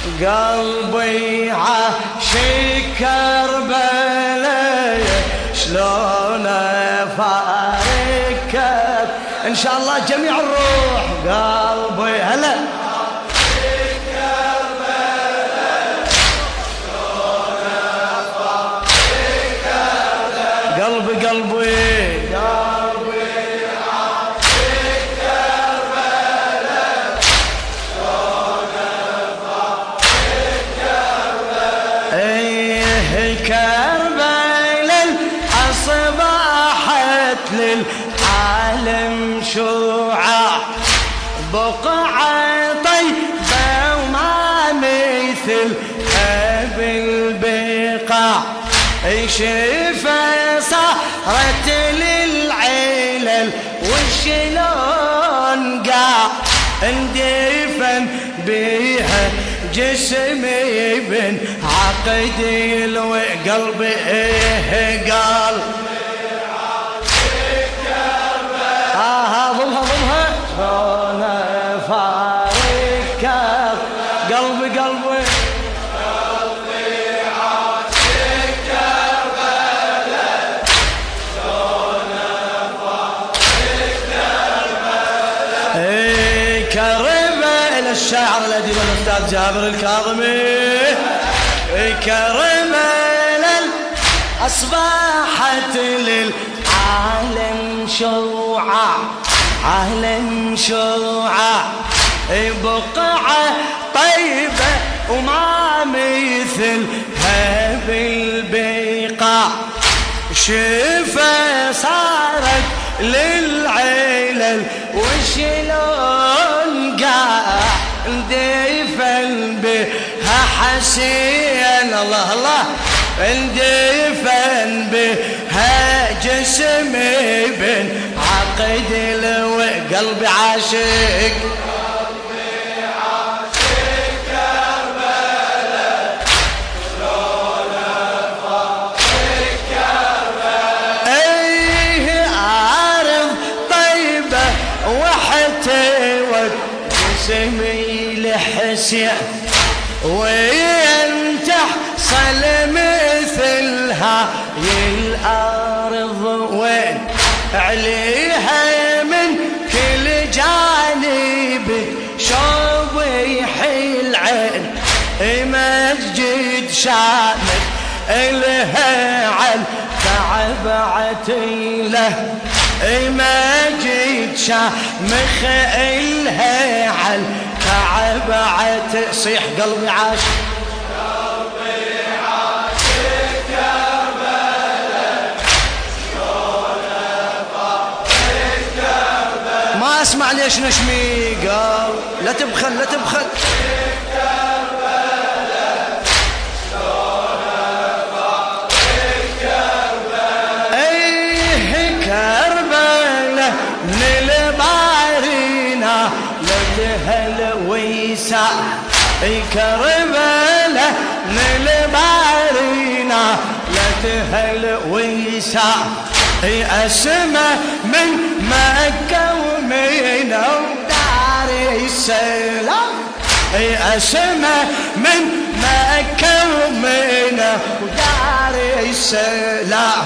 قلبي عاشق كربلاء شلون افارقك ان شاء الله جميع الروح. قلبي هلا قلبي قلبي عاشق كربلاء شلون افارقك كربلاء. ايه كربلاء اصبحت للعالم شعاع بقعة طيبة وما مثلها بالبقاع. شفا صارت للعلل وشلون قاع اندفن بيها جسمي بن عقدي قلبي ايه قلبي عاشق كربلاء ضمها شلون افارقك قلبي قلبي كربلاء الشاعر الأديب الأستاذ جابر الكاظمي. كربلاء أصبحت للعالم شوعة عالم شوعة بقعة طيبة وما مثلها بالبقاع. شفا صارت للعلل وشلون قاع اندفن بها حسين الله الله اندفن بها جسمي بن عقد قلبي عاشق جسمي لحسين وين تحصل مثلها الأرض وين عليها من كل جانب شوب يحيل عين مسجد شامل إلها عن كعبة له مجيد شامخ إلها عن كعبة صيح قلبي عاشق كربلاء شلون افارقك كربلاء. ما اسمع ليش نشمي قال لا تبخل لا تبخل هالويسا كربلاء من البارينا لا تهالويسا أسمى من مكة ومن دار السلام أسمى من مكة ومن دار السلام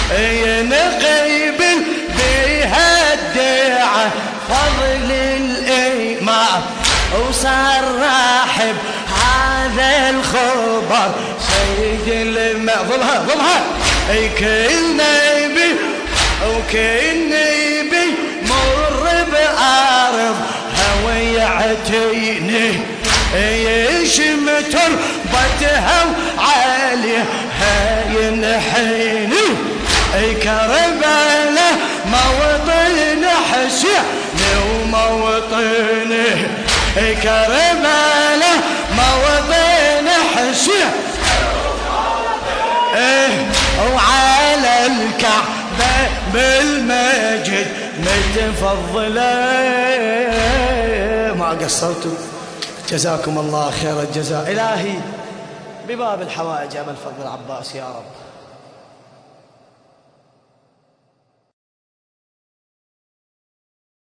نقبل بها الدعاء فضل الإمام وصار راحب هذا الخبر سيد ظلها كل نبي وكل نبي مر بأرض هوى يعتيني يشم تربتها وعليها ينحيني كربلاء موطن حسين وموطني كربلاء موطن حسين وعلى الكعبة بالمجد متفضلة. ما قصرتم جزاكم الله خير الجزاء. إلهي بباب الحوائج أبا الفضل العباس يا رب